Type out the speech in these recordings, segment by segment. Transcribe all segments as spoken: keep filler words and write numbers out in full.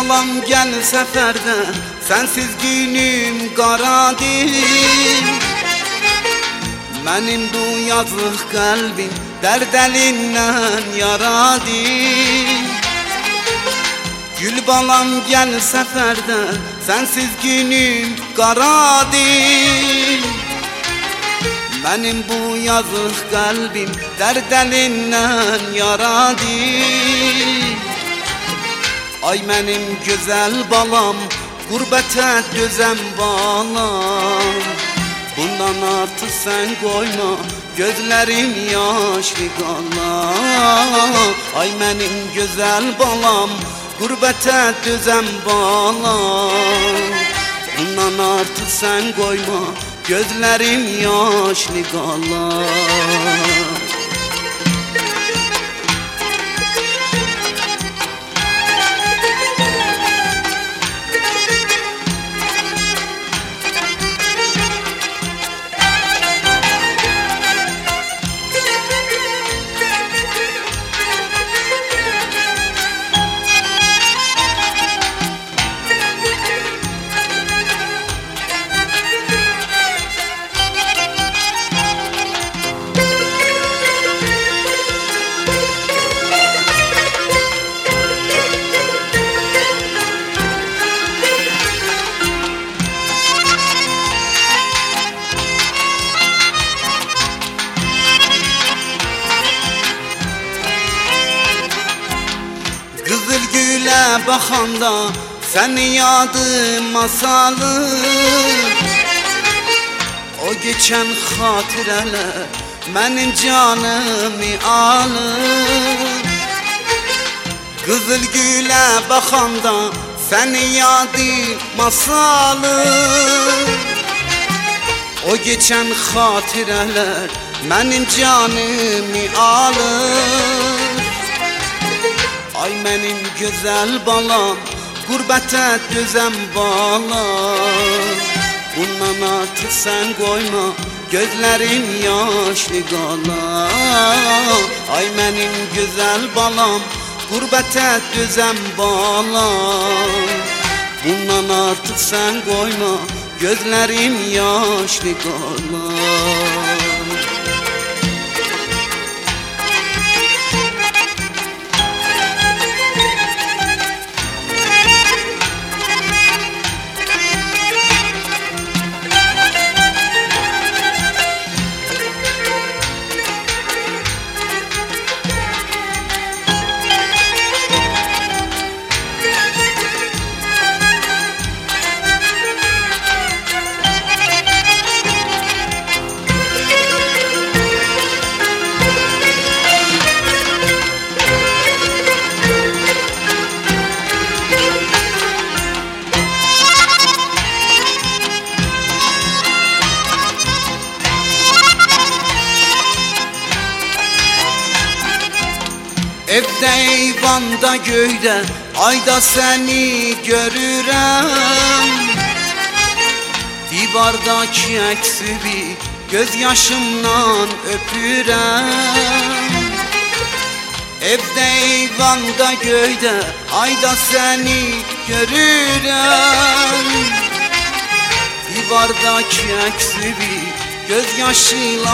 balam gel seferde, sensiz günüm qaradır. Mənim bu yazıq qəlbim dərd əlindən yaradır. Gül balam gel seferde, sensiz günüm qaradır. Mənim bu yazıq qəlbim dərd əlindən yaradır. Ay mənim gözəl balam, qurbətə dözəm balam. Bundan artıq sən qoyma, gözlərim yaşlı qala. Ay mənim gözəl balam, qurbətə dözəm balam. Bundan artıq sən qoyma, gözlərim yaşlı qala. Qızıl gülə baxanda səni yadıma salır. O geçən xatirələr mənim canımı alır. Qızıl gülə baxanda səni yadıma salır. O geçən xatirələr mənim canımı alır. Ay mənim gözəl balam, qurbətə dözəm balam. Bundan artıq sən qoyma, gözlərim yaşlı qala. Ay mənim gözəl balam, qurbətə dözəm balam. Bundan artıq sən qoyma, gözlərim yaşlı qala. Evdə, eyvanda, göydə, ayda səni görürəm. Divardakı əksini göz yaşımdan öpürəm. Evdə, eyvanda, göydə, ayda səni görürəm. Divardakı əksini göz yaşıyla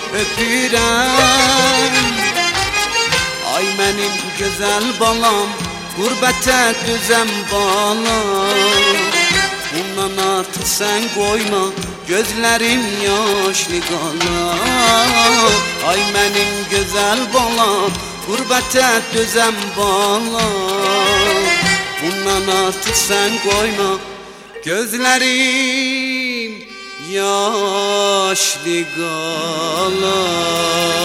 öpürəm. Ay mənim gözəl balam, qurbətə dözəm balam. Bundan artıq sən qoyma, gözlərim yaşlı qala. Ay mənim gözəl balam, qurbətə dözəm balam. Bundan artıq sən qoyma, gözlərim yaşlı qala.